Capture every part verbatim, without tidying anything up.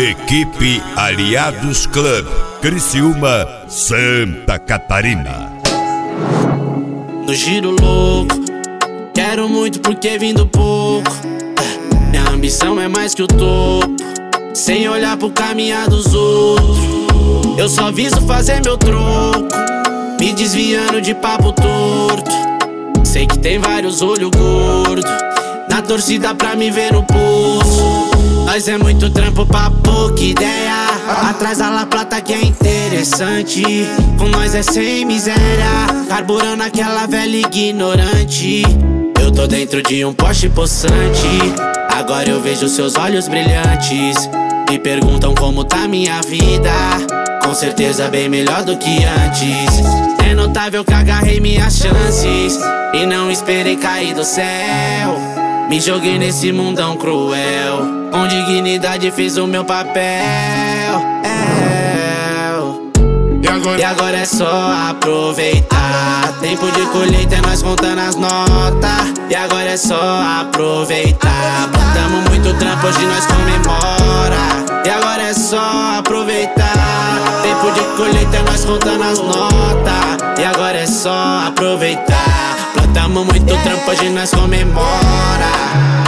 Equipe Aliados Club, Criciúma, Santa Catarina. No giro louco, quero muito porque vim do pouco. Minha ambição é mais que o topo, sem olhar pro caminhar dos outros. Eu só viso fazer meu troco, me desviando de papo torto. Sei que tem vários olhos gordos na torcida pra me ver no pulso. Nós é muito trampo pra pouca ideia, atrás da La Plata que é interessante. Com nós é sem miséria, carburando aquela velha ignorante. Eu tô dentro de um Porsche possante, agora eu vejo seus olhos brilhantes. Me perguntam como tá minha vida, com certeza bem melhor do que antes. É notável que agarrei minhas chances e não esperei cair do céu. Me joguei nesse mundão cruel, com dignidade fiz o meu papel. É. E, agora? e agora é só aproveitar. Tempo de colheita é nós contando as notas. E agora é só aproveitar. Botamos muito trampo, hoje nós comemora. E agora é só aproveitar. Tempo de colheita é nós contando as notas. E agora é só aproveitar. Plantamos muito trampo, hoje nós comemora.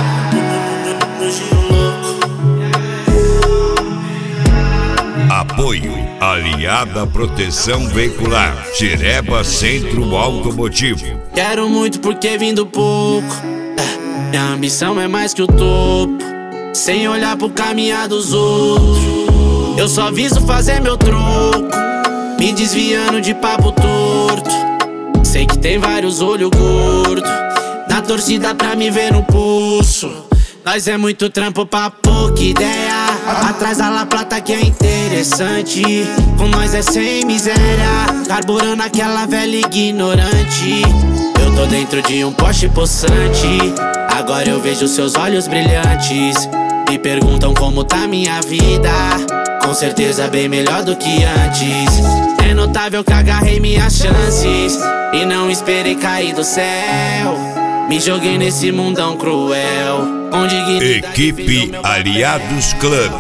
Apoio Aliada Proteção Veicular, Xereba Centro Automotivo. Quero muito porque vim do pouco. Minha ambição é mais que o topo, sem olhar pro caminhar dos outros. Eu só viso fazer meu troco, me desviando de papo torto. Sei que tem vários olhos gordos na torcida pra me ver no pulso. Nós é muito trampo pra pouca ideia, atrás da La Plata que é interessante. Com nós é sem miséria, carburando aquela velha ignorante. Eu tô dentro de um Porsche possante, agora eu vejo seus olhos brilhantes. Me perguntam como tá minha vida, com certeza bem melhor do que antes. É notável que agarrei minhas chances e não esperei cair do céu. Me joguei nesse mundão cruel, com dignidade. Equipe Aliados Club.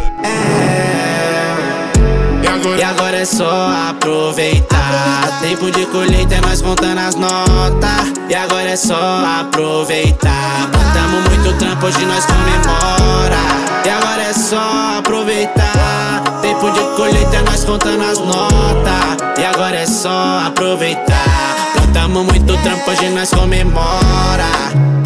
É. E, agora? e agora é só aproveitar. Tempo de colheita é nós contando as notas. E agora é só aproveitar. Botamos muito trampo, hoje nós comemora. E agora é só aproveitar. Tempo de colheita é nós contando as notas. E agora é só aproveitar. Plantamos muito trampo, hoje nós comemora.